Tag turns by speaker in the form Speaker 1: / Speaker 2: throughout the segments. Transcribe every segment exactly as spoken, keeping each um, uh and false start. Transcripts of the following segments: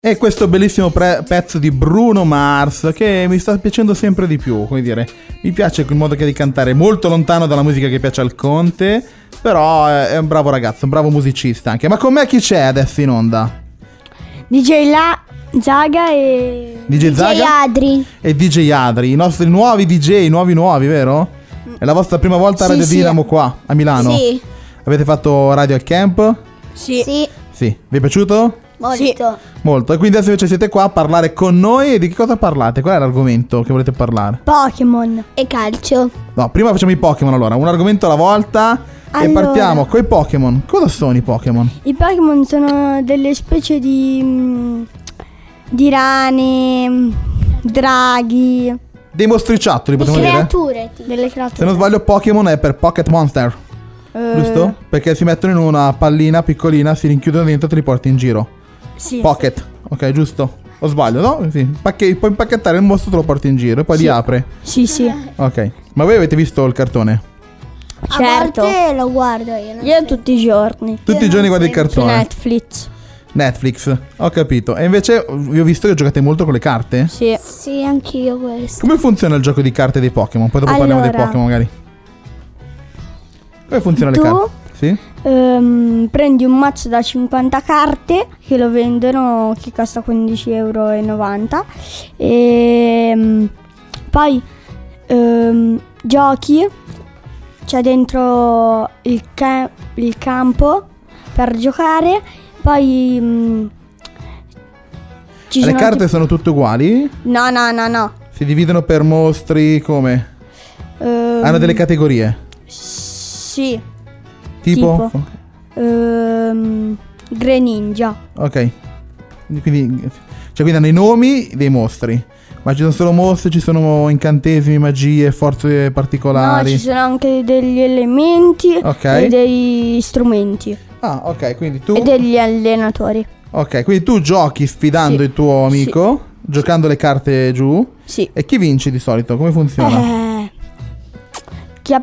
Speaker 1: E questo bellissimo pre- pezzo di Bruno Mars che mi sta piacendo sempre di più, come dire, mi piace il modo che ha di cantare, molto lontano dalla musica che piace al Conte, però è un bravo ragazzo, un bravo musicista anche. Ma con me chi c'è adesso in onda?
Speaker 2: D J La Zaga e
Speaker 1: D J Zaga
Speaker 3: D J Adri
Speaker 1: e D J Adri, i nostri nuovi D J, nuovi nuovi, vero? È la vostra prima volta a
Speaker 2: Sì,
Speaker 1: Radio
Speaker 2: sì.
Speaker 1: Dinamo qua, a Milano?
Speaker 3: Sì.
Speaker 1: Avete fatto radio al camp?
Speaker 2: Sì.
Speaker 3: Sì,
Speaker 1: Sì. Vi è piaciuto?
Speaker 3: molto.
Speaker 1: Molto. E quindi adesso invece siete qua a parlare con noi. E di che cosa parlate? Qual è l'argomento che volete parlare?
Speaker 2: Pokémon.
Speaker 3: E calcio.
Speaker 1: No, prima facciamo i Pokémon allora, un argomento alla volta. E
Speaker 2: Allora.
Speaker 1: partiamo coi Pokémon. Cosa sono i Pokémon?
Speaker 2: I Pokémon sono delle specie di mm, di rane, mm, draghi,
Speaker 1: Dei mostriciattoli,
Speaker 3: Le
Speaker 1: potremmo dire?
Speaker 3: creature, tipo.
Speaker 2: delle creature.
Speaker 1: Se non sbaglio Pokémon è per Pocket Monster,
Speaker 2: Eh,
Speaker 1: giusto? Perché si mettono in una pallina piccolina, si rinchiudono dentro e te li porti in giro.
Speaker 2: Sì.
Speaker 1: Pocket, ok, giusto? O sbaglio, no? Sì. Pacche- puoi impacchettare il mostro, te lo porti in giro e poi
Speaker 2: Sì.
Speaker 1: li apre.
Speaker 2: Sì, sì.
Speaker 1: Ok. Ma voi avete visto il cartone?
Speaker 2: Certo.
Speaker 3: A volte lo guardo io. non
Speaker 2: Io
Speaker 3: so.
Speaker 2: tutti i giorni.
Speaker 1: Tutti i giorni guardi il
Speaker 2: Su
Speaker 1: cartone?
Speaker 2: Netflix.
Speaker 1: Netflix, ho capito. E invece vi ho visto che giocate molto con le carte?
Speaker 2: Sì.
Speaker 3: Sì, anch'io questo.
Speaker 1: Come funziona il gioco di carte dei Pokémon? Poi dopo parliamo dei
Speaker 2: Allora.
Speaker 1: Pokémon magari. Come funzionano le
Speaker 2: Tu?
Speaker 1: carte? Sì?
Speaker 2: Ehm, prendi un mazzo da cinquanta carte che lo vendono, che costa quindici virgola novanta euro. E mm, poi ehm, giochi, c'è dentro il, ca- il campo per giocare. Poi mm, ci
Speaker 1: Le
Speaker 2: sono
Speaker 1: carte
Speaker 2: tipo-
Speaker 1: sono tutte uguali?
Speaker 2: No, no, no, no.
Speaker 1: Si dividono per mostri come?
Speaker 2: Ehm,
Speaker 1: Hanno delle categorie?
Speaker 2: Sì.
Speaker 1: Tipo?
Speaker 2: Tipo? Ehm, Greninja.
Speaker 1: Ok. Quindi, cioè quindi hanno i nomi dei mostri. Ma ci sono solo mostri, ci sono incantesimi, magie, forze
Speaker 2: No,
Speaker 1: particolari.
Speaker 2: ci sono anche degli elementi
Speaker 1: Ok.
Speaker 2: e degli strumenti
Speaker 1: Ah, ok, quindi tu
Speaker 2: e degli allenatori.
Speaker 1: Ok, quindi tu giochi sfidando
Speaker 2: Sì.
Speaker 1: il tuo amico, giocando le carte giù.
Speaker 2: Sì.
Speaker 1: E chi vince di solito? Come funziona?
Speaker 2: Eh, chi ha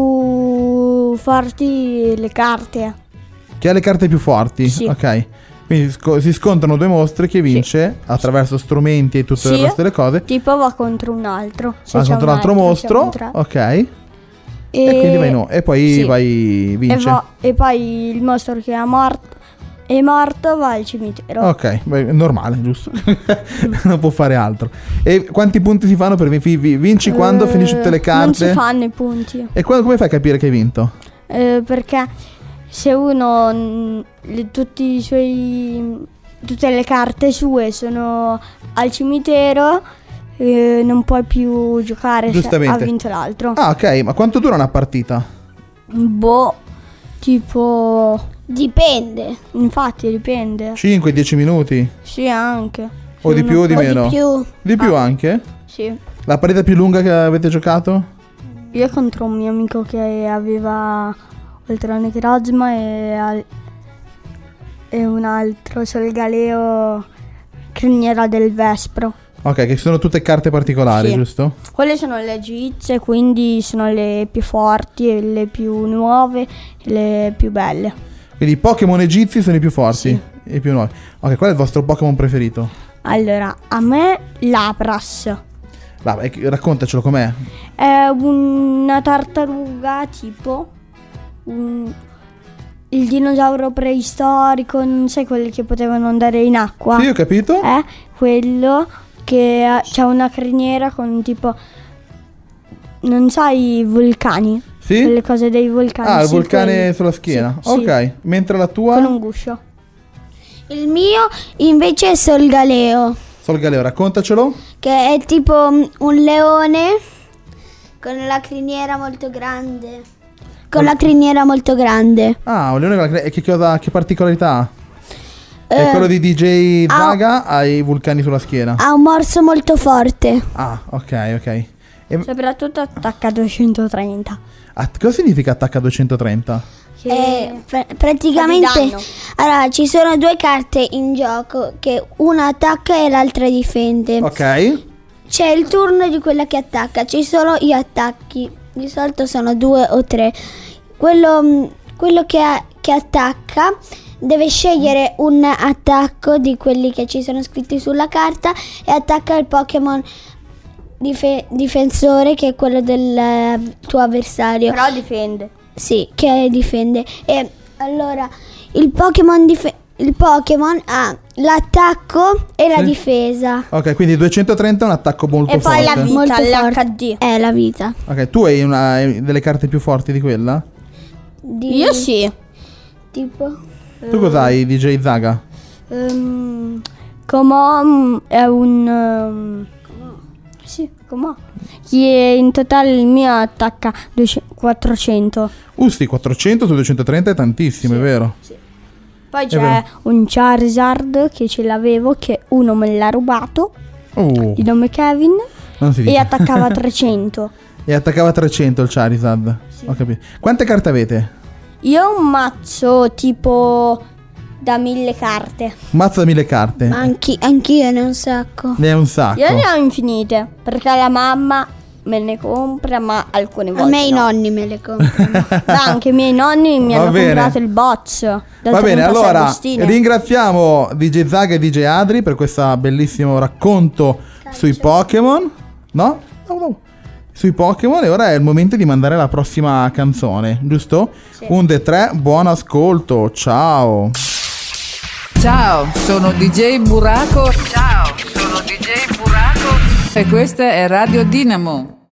Speaker 2: più forti le carte?
Speaker 1: Chi ha le carte più forti?
Speaker 2: Sì.
Speaker 1: Ok. Quindi sco- si scontrano due mostri, chi vince attraverso strumenti e tutte le
Speaker 2: Sì.
Speaker 1: resto delle cose.
Speaker 2: Tipo va contro un altro. Se
Speaker 1: Va
Speaker 2: c'è
Speaker 1: contro un altro mostro.
Speaker 2: siamo tre.
Speaker 1: Ok. E, quindi vai no. E poi
Speaker 2: sì.
Speaker 1: vai
Speaker 2: E,
Speaker 1: vince.
Speaker 2: va- e poi il mostro che è morto, è morto va al cimitero.
Speaker 1: Ok, beh, è normale, giusto? Non può fare altro. E quanti punti si fanno per vi- vi- vinci quando
Speaker 2: Eh,
Speaker 1: finisci tutte le carte?
Speaker 2: Non si fanno i punti.
Speaker 1: E qua- come fai a capire che hai vinto?
Speaker 2: Eh, perché se uno mm, le- tutti i suoi tutte le carte sue sono al cimitero, eh, non puoi più giocare se
Speaker 1: Giustamente.
Speaker 2: ha vinto l'altro.
Speaker 1: Ah, ok, ma quanto dura una partita?
Speaker 2: Boh, tipo,
Speaker 3: Dipende.
Speaker 2: infatti dipende.
Speaker 1: cinque dieci minuti?
Speaker 2: Sì, anche.
Speaker 1: O di
Speaker 2: Uno-
Speaker 1: più o di
Speaker 3: O
Speaker 1: meno?
Speaker 3: di più.
Speaker 1: Di più
Speaker 2: Ah.
Speaker 1: anche?
Speaker 2: Sì.
Speaker 1: La partita più lunga che avete giocato?
Speaker 2: Io contro un mio amico che aveva oltre a Necrozma e, al- e un altro Solgaleo criniera del Vespro.
Speaker 1: Ok, che sono tutte carte particolari,
Speaker 2: Sì.
Speaker 1: giusto?
Speaker 2: Quelle sono le egizie, quindi sono le più forti, e le più nuove e le più belle.
Speaker 1: Quindi i Pokémon egizi sono i più forti,
Speaker 2: Sì.
Speaker 1: i più nuovi. Ok, qual è il vostro Pokémon preferito?
Speaker 2: Allora, a me l'Apras
Speaker 1: Vabbè, raccontacelo com'è.
Speaker 2: è una tartaruga tipo un- il dinosauro preistorico, non sai quelli che potevano andare in acqua?
Speaker 1: Sì, ho capito.
Speaker 2: È quello che ha c'ha una criniera con tipo, non sai, i vulcani?
Speaker 1: Sì?
Speaker 2: Le cose dei vulcani.
Speaker 1: Ah, il
Speaker 2: sì,
Speaker 1: vulcane
Speaker 2: quelli.
Speaker 1: sulla schiena.
Speaker 2: Sì, sì.
Speaker 1: Ok, mentre la tua...
Speaker 2: Con un guscio.
Speaker 3: Il mio invece è Solgaleo,
Speaker 1: Solgaleo, raccontacelo.
Speaker 3: che è tipo mm, un leone con la criniera molto grande. Con la criniera molto grande.
Speaker 1: Ah, un leone con la cre- e che, cosa, che particolarità ha? È
Speaker 3: Eh,
Speaker 1: quello di D J
Speaker 3: ha-
Speaker 1: Zaga, ha i vulcani sulla schiena.
Speaker 3: Ha un morso molto forte.
Speaker 1: Ah, ok, ok. E,
Speaker 2: Soprattutto attacca a duecentotrenta.
Speaker 1: ah, cosa significa attacca duecentotrenta?
Speaker 2: Che
Speaker 3: Eh, pra- praticamente
Speaker 2: fa di danno.
Speaker 3: allora ci sono due carte in gioco, che una attacca e l'altra difende.
Speaker 1: Ok.
Speaker 3: C'è il turno di quella che attacca, ci sono gli attacchi, di solito sono due o tre. Quello, mm, quello che, ha- che attacca deve scegliere un attacco di quelli che ci sono scritti sulla carta e attacca il Pokémon dife- difensore, che è quello del eh, tuo avversario.
Speaker 2: Però difende.
Speaker 3: Sì, che difende. E allora il Pokémon dif- il Pokémon ha l'attacco e la
Speaker 1: Sì.
Speaker 3: difesa.
Speaker 1: Ok, quindi duecentotrenta è un attacco molto
Speaker 2: E poi
Speaker 1: forte.
Speaker 2: la vita,
Speaker 3: Molto
Speaker 2: l'H D.
Speaker 3: È la vita.
Speaker 1: Ok, tu hai, una, hai delle carte più forti di quella?
Speaker 3: Di-
Speaker 2: Io sì.
Speaker 3: Tipo
Speaker 1: Tu cosa hai, D J Zaga?
Speaker 2: Um, Comò è un... Um, sì, Comò. Che in totale il mio attacca duecento quattrocento.
Speaker 1: Uh, sì, quattrocento su duecentotrenta è tantissimo, è vero?
Speaker 2: Poi c'è
Speaker 1: vero.
Speaker 2: un Charizard che ce l'avevo, che uno me l'ha rubato,
Speaker 1: Uh,
Speaker 2: di nome Kevin,
Speaker 1: non si dice.
Speaker 2: e attaccava trecento.
Speaker 1: E attaccava trecento il Charizard. Ho capito. Quante carte avete?
Speaker 2: Io ho un mazzo tipo da mille carte.
Speaker 1: Un mazzo da mille carte.
Speaker 3: anche anch'io ne ho un sacco.
Speaker 1: Ne hai un sacco.
Speaker 2: Io ne ho infinite, perché la mamma me ne compra, ma alcune volte
Speaker 3: A me i
Speaker 2: no.
Speaker 3: nonni me le comprano.
Speaker 2: Ma anche i miei nonni mi
Speaker 1: Va
Speaker 2: hanno
Speaker 1: bene.
Speaker 2: comprato il box. Da
Speaker 1: Va bene,
Speaker 2: trentasei
Speaker 1: allora
Speaker 2: bustine.
Speaker 1: ringraziamo D J Zaga e D J Adri per questo bellissimo racconto sui Pokémon. No? No, no. Sui Pokémon, e ora è il momento di mandare la prossima canzone, giusto?
Speaker 2: Sì.
Speaker 1: Un, due, tre, buon ascolto, ciao.
Speaker 4: Ciao, sono D J Buraco. Ciao, sono D J Buraco. E questa è Radio Dinamo.